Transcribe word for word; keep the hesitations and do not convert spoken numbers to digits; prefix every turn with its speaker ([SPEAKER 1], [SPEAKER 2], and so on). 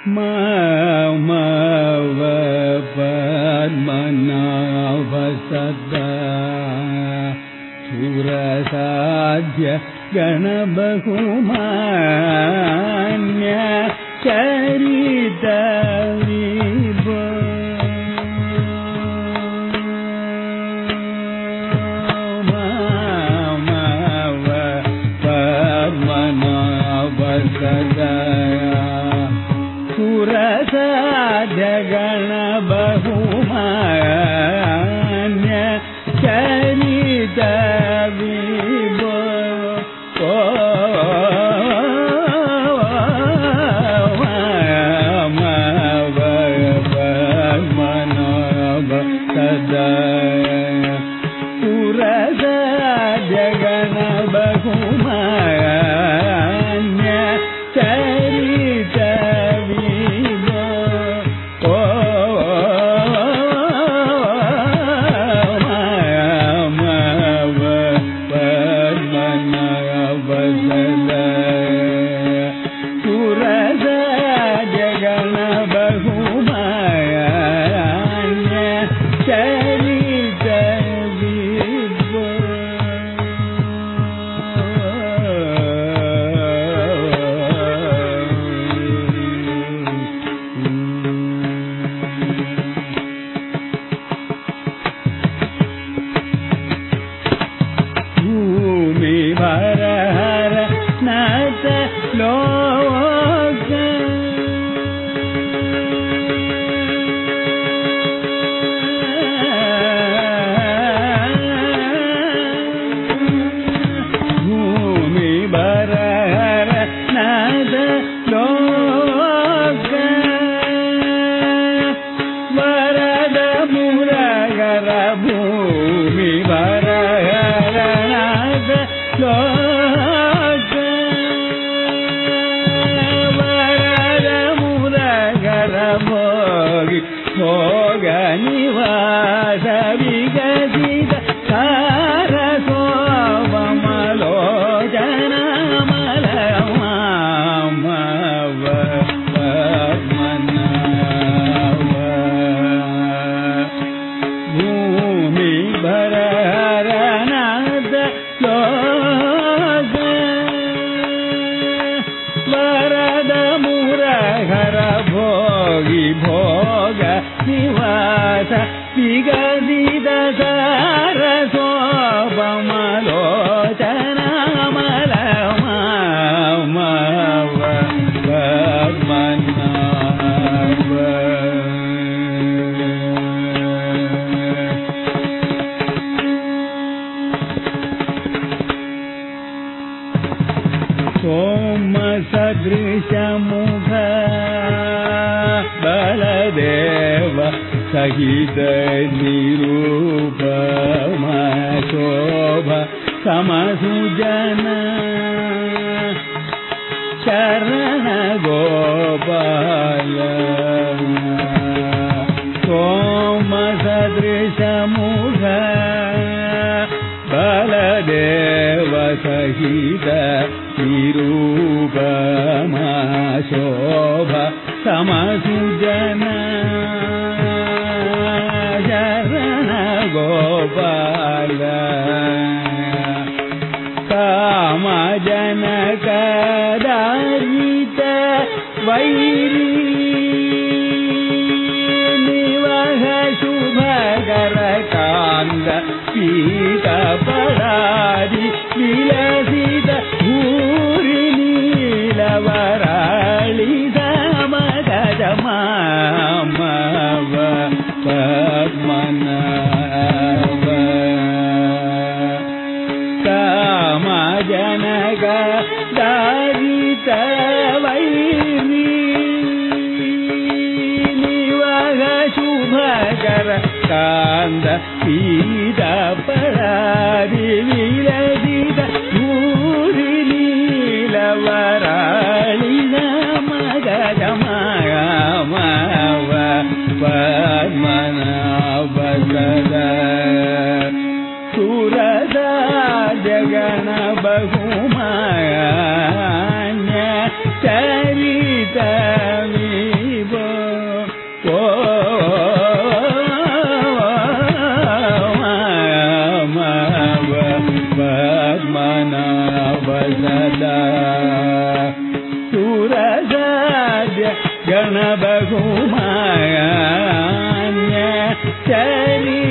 [SPEAKER 1] மமவ பத்மநாப சதா சுரசாத்ய கணபகுமான்ய சரித விபோ மமவ பத்மநாப சதா சுரசாத்ய கணபகுமான்ய சரித விபோ மமவ பத்மநாப சதா சுரசாத்ய கணபகுமான்ய சரித விபோ மமவ பத்மநாப சதா சுரசாத்ய கணபகுமான்ய சரித விபோ பூமி ஹர ஹர நாத லோக பூமி ஹர ஹர நாத லோக வரத முரகர பூமி ஹர ஹர நாத லோக வரத முரகர போகி ಭೋಗ ನಿವಾಸ ವಿಗಸಿತ ಸಾರ ಸೋಮಲೋಚನ ಮಲ ಮಾಮವ ಪದ್ಮನಾಭ ಭೂಮಿ ಭರಹರನಾಥ ಲೋಕ ವರದ ಮುರಹರ ಭೋಗಿ ಭೋಗ ನಿವಾಸ ವಿಗಸಿತ ಸಾರ ಸೋಮಲೋಚನ ಮಲ ಮಾಮವ ಪದ್ಮನಾಭ ಸೋಮ ಸದೃಶ ಮುಖ ಬಲದೇವ ಸಹಿತ ನಿರೂಪಮ ಶೋಭ ಸಮಸುಜನ ಶರಣ ಗೋಪಾಲ ಸೋಮ ಸದೃಶ ಮುಖ ಬಲದೇವ ಸಹಿತ ನಿರೂಪಮ ಶೋಭ ಸಮಸುಜನ ಶರಣ ಗೋಪಾಲ ಕಾಮ ಜನಕ ದಾರಿತ ವೈರಿ ನಿವಹ ಶುಭಕರ ಕಾಂದ ಪೀತ ಪಡಾದಿ ವಿಲಸಿತ ಭೂರಿ ನೀಲವರಾಳಿ ಸಮಗಜ ಮಾಮವ ಪದ್ಮನಾಭ ಕಾಮ ಜನಕ ದಾರಿತ ವೈರಿ ನಿವಹ ಶುಭಕರ ಕಾಂದ ಪೀತ ಪಡಾದಿ ವಿಲಸಿತ ಭೂರಿ ನೀಲವರಾಳಿ ಸಮಗಜ ಮಾಮವ ಪದ್ಮನಾಭ ಸದಾ ಸುರಸಾದ್ಯ ಗಣಬಗುಮಾನ್ಯ ಚರಿತ சரி